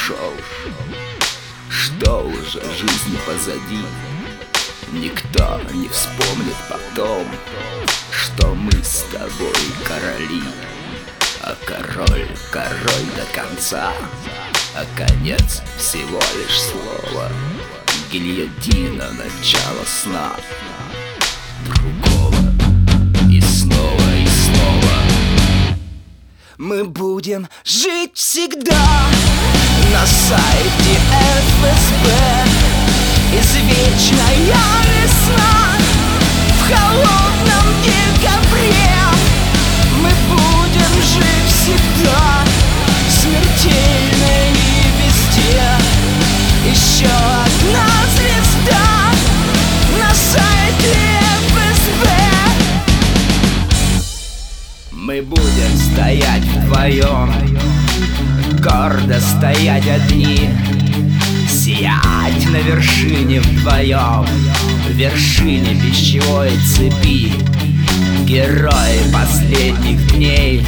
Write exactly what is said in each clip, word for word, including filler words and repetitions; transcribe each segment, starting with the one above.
ушел, что уже жизнь позади. Никто не вспомнит потом, что мы с тобой короли. А король, король до конца, а конец всего лишь слово. Гильотина, начало сна другого. И снова, и снова мы будем жить всегда на сайте эф эс бэ. Извечная весна в холодном декабре. Мы будем жить всегда, смертельно и везде. Еще одна звезда на сайте эф эс бэ. Мы будем стоять вдвоем, гордо стоять одни, сиять на вершине вдвоем, в вершине пищевой цепи. Герои последних дней,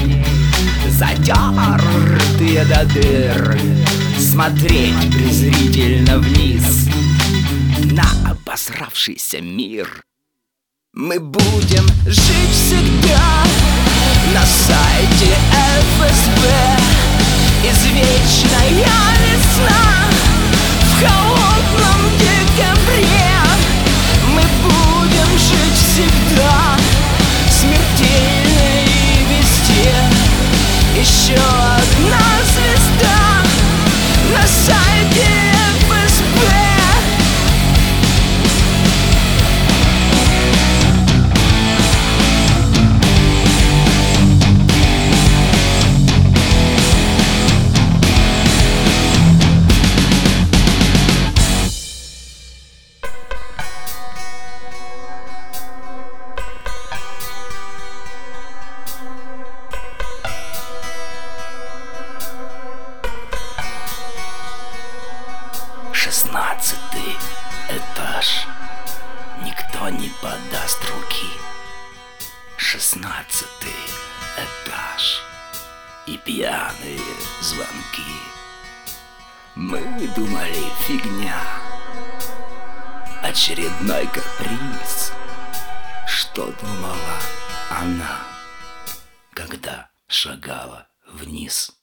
затертые до дыр, смотреть презрительно вниз на обосравшийся мир. Мы будем жить всегда на сайте эф эс бэ. Извечная весна в холодном декабре. Мы будем жить всегда, смертельно и везде. Еще одна звезда на сайте эф эс бэ. Шестнадцатый этаж. Никто не подаст руки. Шестнадцатый этаж. И пьяные звонки. Мы думали, фигня, очередной каприз. Что думала она, когда шагала вниз?